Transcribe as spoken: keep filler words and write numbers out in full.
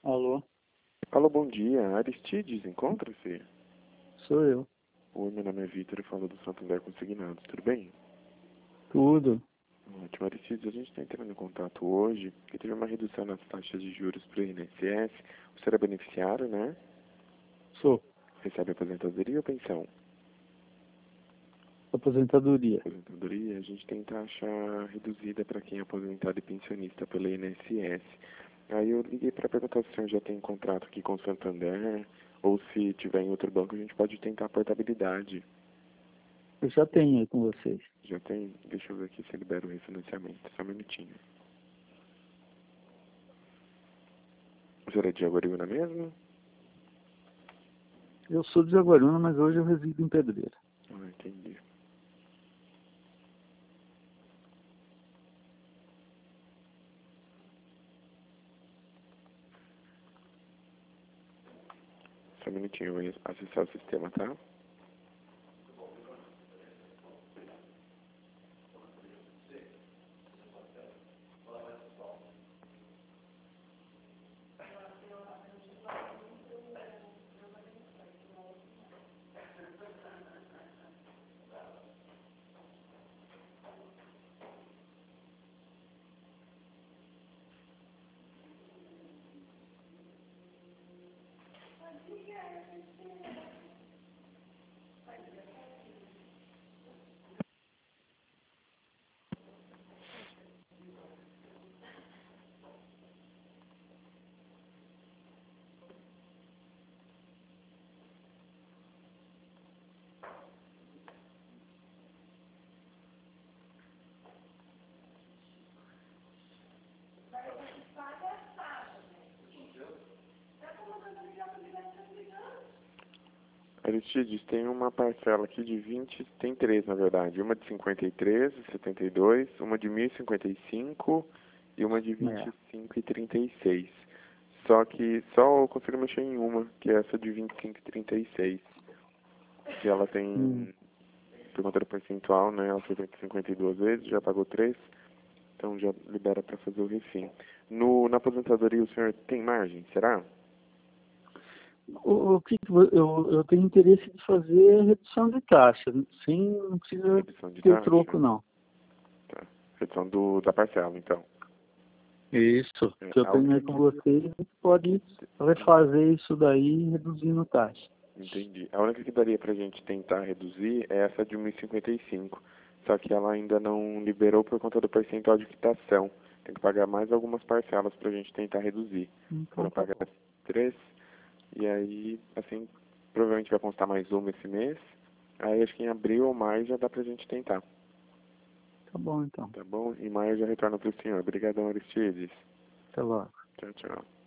Alô, Alô, bom dia. Aristides, encontra-se? sou eu. Oi, meu nome é Vitor e falo do Santander Consignados. Tudo bem? Tudo. Ótimo, Aristides. A gente está entrando em contato hoje porque teve uma redução nas taxas de juros para o I N S S. Você era beneficiário, né? Sou. Recebe aposentadoria ou pensão? Aposentadoria. Aposentadoria, a gente tem taxa reduzida para quem é aposentado e pensionista pela I N S S. Aí eu liguei para perguntar se o senhor já tem contrato aqui com o Santander ou se tiver em outro banco a gente pode tentar a portabilidade. Eu já tenho aí com vocês. Já tem? Deixa eu ver aqui se libera o refinanciamento. Só um minutinho. O senhor é de Jaguariúna mesmo? Eu sou de Jaguariúna, mas hoje eu resido em Pedreira. Ah, entendi. Só um minutinho, eu vou acessar o sistema, tá? Aristides, tem uma parcela aqui de vinte, tem três na verdade, uma de cinquenta e três e setenta e dois, uma de mil e cinquenta e cinco e uma de vinte É. e cinco e trinta e seis. Só que só eu consigo mexer em uma, que é essa de vinte e cinco e trinta e seis. Que ela Hum. tem, por conta do percentual, né, ela foi feita cinquenta e duas vezes, já pagou três, então já libera para fazer o refim. No, na aposentadoria o senhor tem margem, será? O, o que que vo- eu, eu tenho interesse de fazer redução de taxa. Sem, não precisa Redução de ter taxa? troco, não. Tá. Redução do, da parcela, então. Isso. É, Que eu a tenho única aí com que, vocês, a gente pode refazer isso daí reduzindo taxa. entendi. A única que daria pra gente tentar reduzir é essa de mil e cinquenta e cinco. Só que ela ainda não liberou por conta do percentual de quitação. Tem que pagar mais algumas parcelas pra gente tentar reduzir. Então Foram tá pagar bom. três, e aí, assim, provavelmente vai constar mais uma esse mês. Aí acho que em abril ou maio já dá pra gente tentar. Tá bom, então. Tá bom? Em maio eu já retorno pro senhor. Obrigadão, Aristides. Até logo. Tchau, tchau.